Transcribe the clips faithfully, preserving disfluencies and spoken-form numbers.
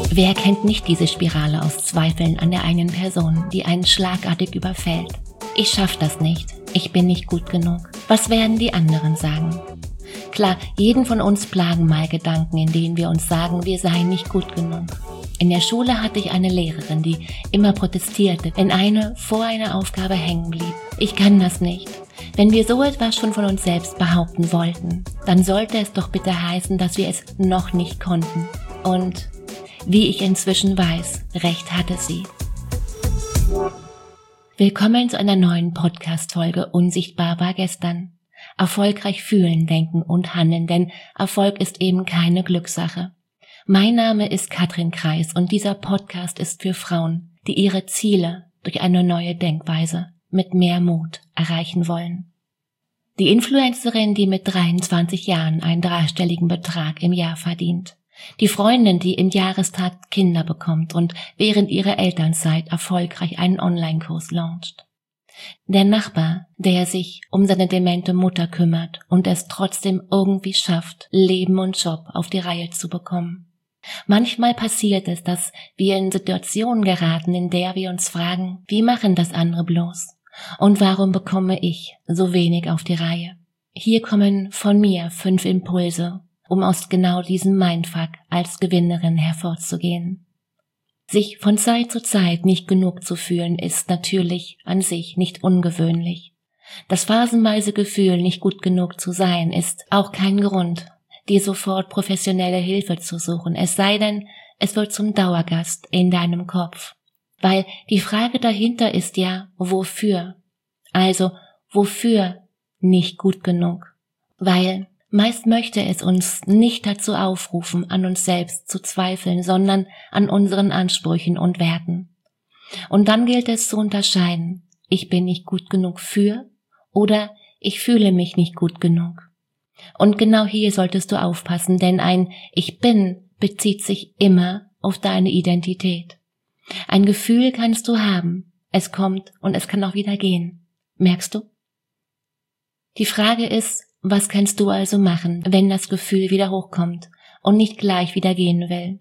Wer kennt nicht diese Spirale aus Zweifeln an der eigenen Person, die einen schlagartig überfällt? Ich schaff das nicht. Ich bin nicht gut genug. Was werden die anderen sagen? Klar, jeden von uns plagen mal Gedanken, in denen wir uns sagen, wir seien nicht gut genug. In der Schule hatte ich eine Lehrerin, die immer protestierte, wenn eine vor einer Aufgabe hängen blieb. Ich kann das nicht. Wenn wir so etwas schon von uns selbst behaupten wollten, dann sollte es doch bitte heißen, dass wir es noch nicht konnten. Und wie ich inzwischen weiß, recht hatte sie. Willkommen zu einer neuen Podcast-Folge Unsichtbar war gestern. Erfolgreich fühlen, denken und handeln, denn Erfolg ist eben keine Glückssache. Mein Name ist Katrin Kreis und dieser Podcast ist für Frauen, die ihre Ziele durch eine neue Denkweise mit mehr Mut erreichen wollen. Die Influencerin, die mit dreiundzwanzig Jahren einen dreistelligen Betrag im Jahr verdient. Die Freundin, die im Jahrestag Kinder bekommt und während ihrer Elternzeit erfolgreich einen Online-Kurs launcht. Der Nachbar, der sich um seine demente Mutter kümmert und es trotzdem irgendwie schafft, Leben und Job auf die Reihe zu bekommen. Manchmal passiert es, dass wir in Situationen geraten, in der wir uns fragen, wie machen das andere bloß? Und warum bekomme ich so wenig auf die Reihe? Hier kommen von mir fünf Impulse, um aus genau diesem Mindfuck als Gewinnerin hervorzugehen. Sich von Zeit zu Zeit nicht genug zu fühlen, ist natürlich an sich nicht ungewöhnlich. Das phasenweise Gefühl, nicht gut genug zu sein, ist auch kein Grund, dir sofort professionelle Hilfe zu suchen, es sei denn, es wird zum Dauergast in deinem Kopf. Weil die Frage dahinter ist ja, wofür? Also, wofür nicht gut genug? Weil meist möchte es uns nicht dazu aufrufen, an uns selbst zu zweifeln, sondern an unseren Ansprüchen und Werten. Und dann gilt es zu unterscheiden, ich bin nicht gut genug für oder ich fühle mich nicht gut genug. Und genau hier solltest du aufpassen, denn ein Ich bin bezieht sich immer auf deine Identität. Ein Gefühl kannst du haben, es kommt und es kann auch wieder gehen. Merkst du? Die Frage ist, was kannst du also machen, wenn das Gefühl wieder hochkommt und nicht gleich wieder gehen will?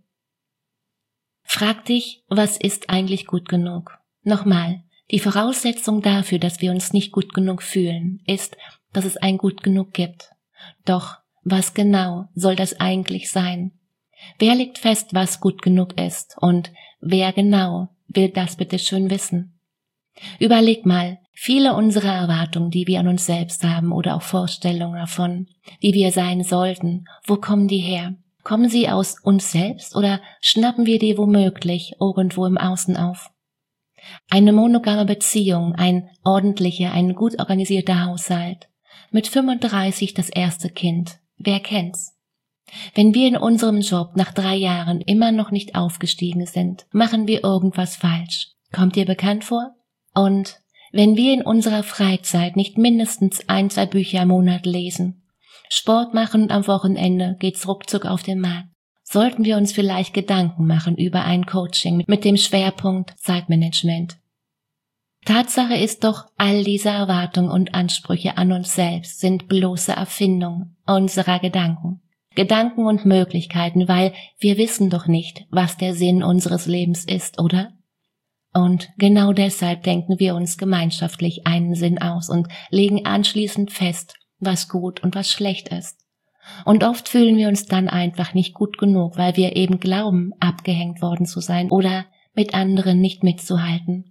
Frag dich, was ist eigentlich gut genug? Nochmal, die Voraussetzung dafür, dass wir uns nicht gut genug fühlen, ist, dass es ein gut genug gibt. Doch was genau soll das eigentlich sein? Wer legt fest, was gut genug ist und wer genau will das bitte schön wissen? Überleg mal, viele unserer Erwartungen, die wir an uns selbst haben oder auch Vorstellungen davon, wie wir sein sollten, wo kommen die her? Kommen sie aus uns selbst oder schnappen wir die womöglich irgendwo im Außen auf? Eine monogame Beziehung, ein ordentlicher, ein gut organisierter Haushalt, mit fünfunddreißig das erste Kind, wer kennt's? Wenn wir in unserem Job nach drei Jahren immer noch nicht aufgestiegen sind, machen wir irgendwas falsch. Kommt dir bekannt vor? Und wenn wir in unserer Freizeit nicht mindestens ein, zwei Bücher im Monat lesen, Sport machen und am Wochenende geht's ruckzuck auf den Markt, sollten wir uns vielleicht Gedanken machen über ein Coaching mit dem Schwerpunkt Zeitmanagement. Tatsache ist doch, all diese Erwartungen und Ansprüche an uns selbst sind bloße Erfindung unserer Gedanken. Gedanken und Möglichkeiten, weil wir wissen doch nicht, was der Sinn unseres Lebens ist, oder? Und genau deshalb denken wir uns gemeinschaftlich einen Sinn aus und legen anschließend fest, was gut und was schlecht ist. Und oft fühlen wir uns dann einfach nicht gut genug, weil wir eben glauben, abgehängt worden zu sein oder mit anderen nicht mitzuhalten.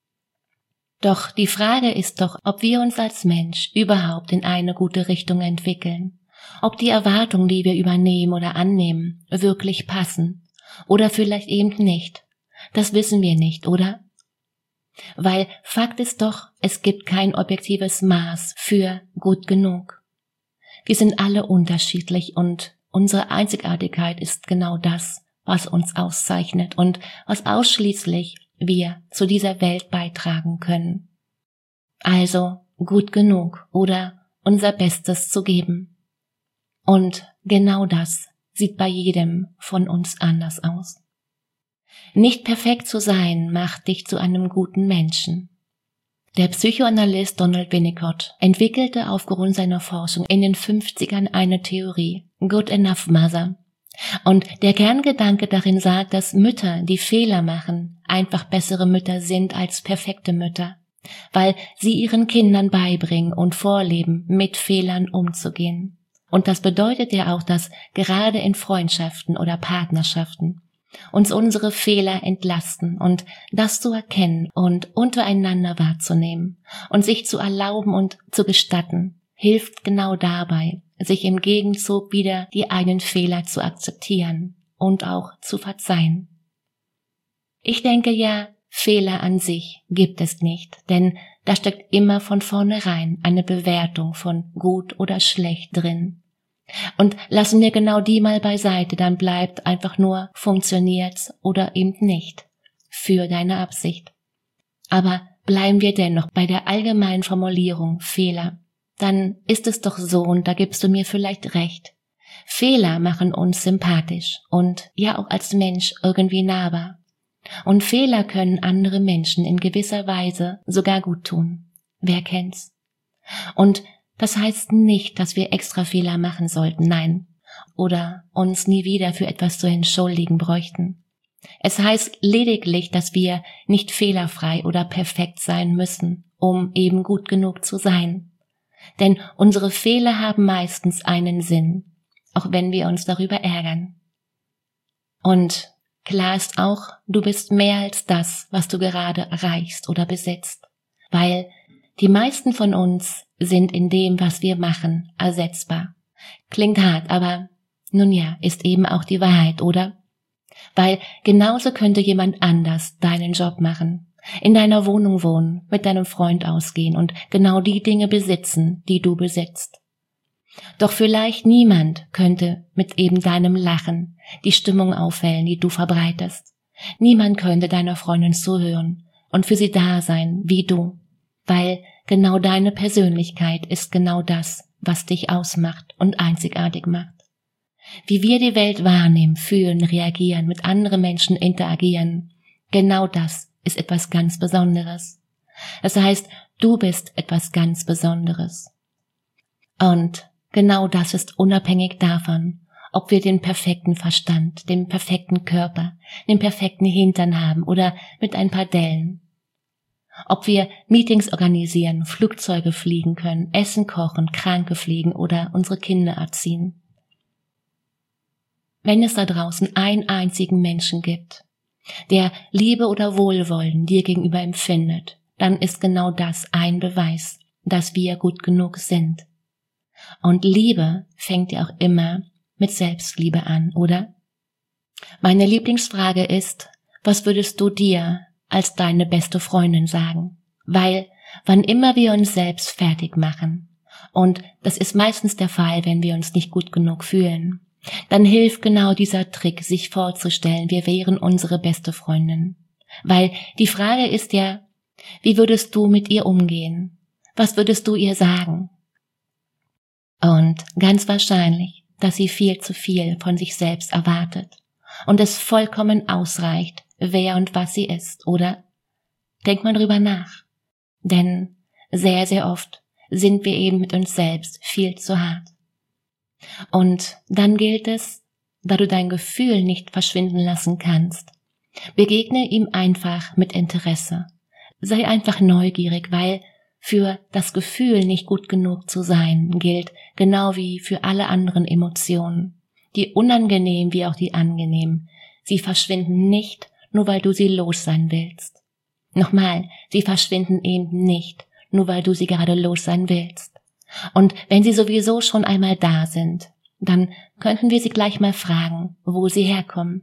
Doch die Frage ist doch, ob wir uns als Mensch überhaupt in eine gute Richtung entwickeln. Ob die Erwartungen, die wir übernehmen oder annehmen, wirklich passen oder vielleicht eben nicht. Das wissen wir nicht, oder? Weil Fakt ist doch, es gibt kein objektives Maß für gut genug. Wir sind alle unterschiedlich und unsere Einzigartigkeit ist genau das, was uns auszeichnet und was ausschließlich wir zu dieser Welt beitragen können. Also gut genug oder unser Bestes zu geben. Und genau das sieht bei jedem von uns anders aus. Nicht perfekt zu sein macht dich zu einem guten Menschen. Der Psychoanalyst Donald Winnicott entwickelte aufgrund seiner Forschung in den fünfzigern eine Theorie, Good Enough Mother, Und der Kerngedanke darin sagt, dass Mütter, die Fehler machen, einfach bessere Mütter sind als perfekte Mütter, weil sie ihren Kindern beibringen und vorleben, mit Fehlern umzugehen. Und das bedeutet ja auch, dass gerade in Freundschaften oder Partnerschaften uns unsere Fehler entlasten und das zu erkennen und untereinander wahrzunehmen und sich zu erlauben und zu gestatten, hilft genau dabei, sich im Gegenzug wieder die eigenen Fehler zu akzeptieren und auch zu verzeihen. Ich denke ja, Fehler an sich gibt es nicht, denn da steckt immer von vornherein eine Bewertung von gut oder schlecht drin. Und lassen wir genau die mal beiseite, dann bleibt einfach nur funktioniert's oder eben nicht für deine Absicht. Aber bleiben wir dennoch bei der allgemeinen Formulierung Fehler, dann ist es doch so, und da gibst du mir vielleicht recht, Fehler machen uns sympathisch und ja auch als Mensch irgendwie nahbar. Und Fehler können andere Menschen in gewisser Weise sogar gut tun. Wer kennt's? Und das heißt nicht, dass wir extra Fehler machen sollten, nein, oder uns nie wieder für etwas zu entschuldigen bräuchten. Es heißt lediglich, dass wir nicht fehlerfrei oder perfekt sein müssen, um eben gut genug zu sein. Denn unsere Fehler haben meistens einen Sinn, auch wenn wir uns darüber ärgern. Und klar ist auch, du bist mehr als das, was du gerade erreichst oder besitzt, weil die meisten von uns sind in dem, was wir machen, ersetzbar. Klingt hart, aber nun ja, ist eben auch die Wahrheit, oder? Weil genauso könnte jemand anders deinen Job machen, in deiner Wohnung wohnen, mit deinem Freund ausgehen und genau die Dinge besitzen, die du besitzt. Doch vielleicht niemand könnte mit eben deinem Lachen die Stimmung aufhellen, die du verbreitest. Niemand könnte deiner Freundin zuhören und für sie da sein, wie du, weil genau deine Persönlichkeit ist genau das, was dich ausmacht und einzigartig macht. Wie wir die Welt wahrnehmen, fühlen, reagieren, mit anderen Menschen interagieren, genau das ist etwas ganz Besonderes. Das heißt, du bist etwas ganz Besonderes. Und genau das ist unabhängig davon, ob wir den perfekten Verstand, den perfekten Körper, den perfekten Hintern haben oder mit ein paar Dellen. Ob wir Meetings organisieren, Flugzeuge fliegen können, Essen kochen, Kranke pflegen oder unsere Kinder erziehen. Wenn es da draußen einen einzigen Menschen gibt, der Liebe oder Wohlwollen dir gegenüber empfindet, dann ist genau das ein Beweis, dass wir gut genug sind. Und Liebe fängt ja auch immer mit Selbstliebe an, oder? Meine Lieblingsfrage ist, was würdest du dir als deine beste Freundin sagen? Weil, wann immer wir uns selbst fertig machen, und das ist meistens der Fall, wenn wir uns nicht gut genug fühlen, dann hilft genau dieser Trick, sich vorzustellen, wir wären unsere beste Freundin. Weil die Frage ist ja, wie würdest du mit ihr umgehen? Was würdest du ihr sagen? Und ganz wahrscheinlich, dass sie viel zu viel von sich selbst erwartet und es vollkommen ausreicht, wer und was sie ist, oder? Denk mal drüber nach. Denn sehr, sehr oft sind wir eben mit uns selbst viel zu hart. Und dann gilt es, da du dein Gefühl nicht verschwinden lassen kannst, begegne ihm einfach mit Interesse. Sei einfach neugierig, weil für das Gefühl, nicht gut genug zu sein, gilt genau wie für alle anderen Emotionen, die unangenehm wie auch die angenehm. Sie verschwinden nicht, nur weil du sie los sein willst. Nochmal, sie verschwinden eben nicht, nur weil du sie gerade los sein willst. Und wenn sie sowieso schon einmal da sind, dann könnten wir sie gleich mal fragen, wo sie herkommen.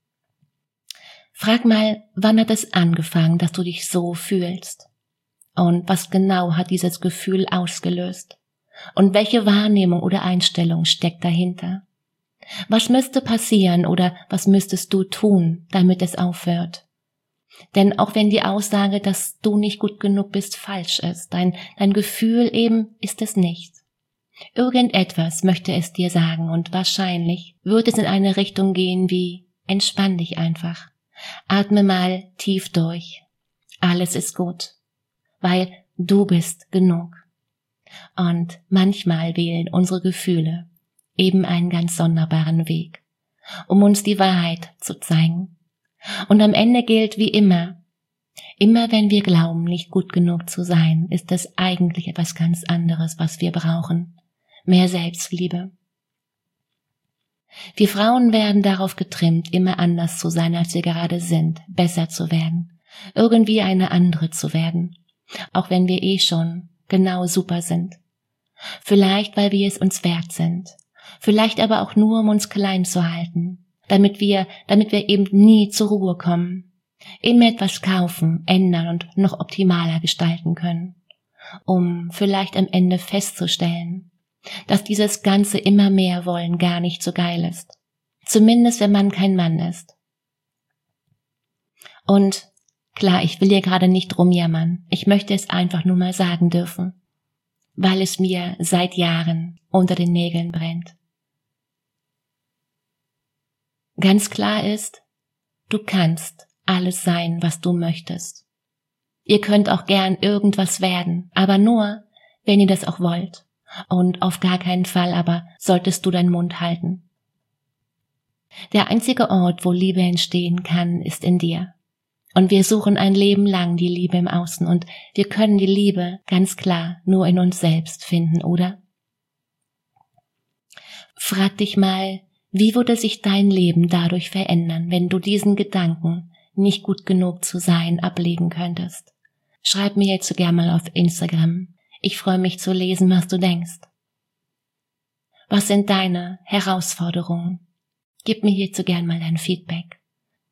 Frag mal, wann hat es angefangen, dass du dich so fühlst? Und was genau hat dieses Gefühl ausgelöst? Und welche Wahrnehmung oder Einstellung steckt dahinter? Was müsste passieren oder was müsstest du tun, damit es aufhört? Denn auch wenn die Aussage, dass du nicht gut genug bist, falsch ist, dein, dein Gefühl eben ist es nicht. Irgendetwas möchte es dir sagen und wahrscheinlich wird es in eine Richtung gehen wie, entspann dich einfach, atme mal tief durch, alles ist gut, weil du bist genug. Und manchmal wählen unsere Gefühle eben einen ganz sonderbaren Weg. um uns die Wahrheit zu zeigen. Und am Ende gilt wie immer, immer wenn wir glauben, nicht gut genug zu sein, ist es eigentlich etwas ganz anderes, was wir brauchen. Mehr Selbstliebe. Wir Frauen werden darauf getrimmt, immer anders zu sein, als wir gerade sind, besser zu werden, irgendwie eine andere zu werden, auch wenn wir eh schon genau super sind. Vielleicht, weil wir es uns wert sind, vielleicht aber auch nur, um uns klein zu halten, damit wir, damit wir eben nie zur Ruhe kommen, immer etwas kaufen, ändern und noch optimaler gestalten können, um vielleicht am Ende festzustellen, dass dieses ganze immer mehr wollen gar nicht so geil ist, zumindest wenn man kein Mann ist. Und klar, ich will hier gerade nicht rumjammern, ich möchte es einfach nur mal sagen dürfen, weil es mir seit Jahren unter den Nägeln brennt. Ganz klar ist, du kannst alles sein, was du möchtest. Ihr könnt auch gern irgendwas werden, aber nur, wenn ihr das auch wollt. Und auf gar keinen Fall aber solltest du deinen Mund halten. Der einzige Ort, wo Liebe entstehen kann, ist in dir. Und wir suchen ein Leben lang die Liebe im Außen und wir können die Liebe ganz klar nur in uns selbst finden, oder? Frag dich mal, wie würde sich dein Leben dadurch verändern, wenn du diesen Gedanken, nicht gut genug zu sein, ablegen könntest? Schreib mir jetzt so gern mal auf Instagram. Ich freue mich zu lesen, was du denkst. Was sind deine Herausforderungen? Gib mir hierzu gern mal dein Feedback.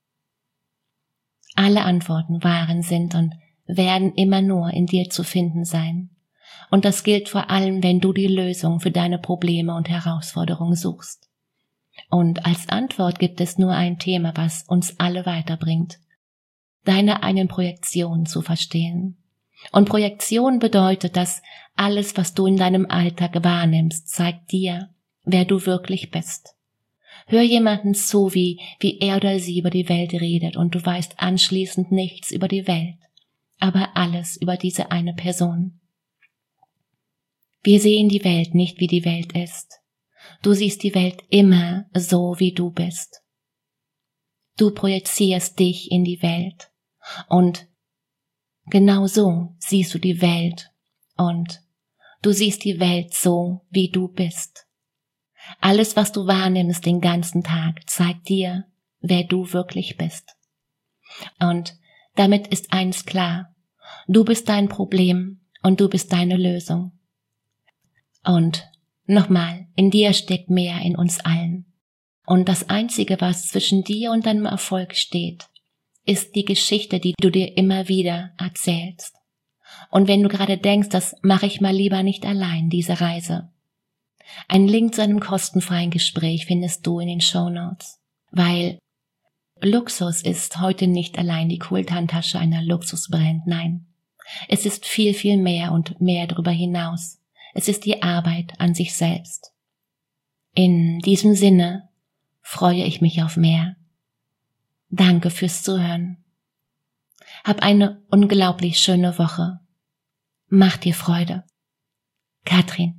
Alle Antworten waren, sind und werden immer nur in dir zu finden sein. Und das gilt vor allem, wenn du die Lösung für deine Probleme und Herausforderungen suchst. Und als Antwort gibt es nur ein Thema, was uns alle weiterbringt. Deine eigenen Projektionen zu verstehen. Und Projektion bedeutet, dass alles, was du in deinem Alltag wahrnimmst, zeigt dir, wer du wirklich bist. Hör jemanden zu, wie, wie er oder sie über die Welt redet und du weißt anschließend nichts über die Welt, aber alles über diese eine Person. Wir sehen die Welt nicht, wie die Welt ist. Du siehst die Welt immer so, wie du bist. Du projizierst dich in die Welt und genau so siehst du die Welt und du siehst die Welt so, wie du bist. Alles, was du wahrnimmst den ganzen Tag, zeigt dir, wer du wirklich bist. Und damit ist eins klar, du bist dein Problem und du bist deine Lösung. Und nochmal, in dir steckt mehr in uns allen. Und das Einzige, was zwischen dir und deinem Erfolg steht, ist die Geschichte, die du dir immer wieder erzählst. Und wenn du gerade denkst, das mache ich mal lieber nicht allein, diese Reise. Einen Link zu einem kostenfreien Gespräch findest du in den Shownotes, weil Luxus ist heute nicht allein die Kulthandtasche einer Luxusbrand, nein. Es ist viel, viel mehr und mehr darüber hinaus. Es ist die Arbeit an sich selbst. In diesem Sinne freue ich mich auf mehr. Danke fürs Zuhören. Hab eine unglaublich schöne Woche. Mach dir Freude. Katrin.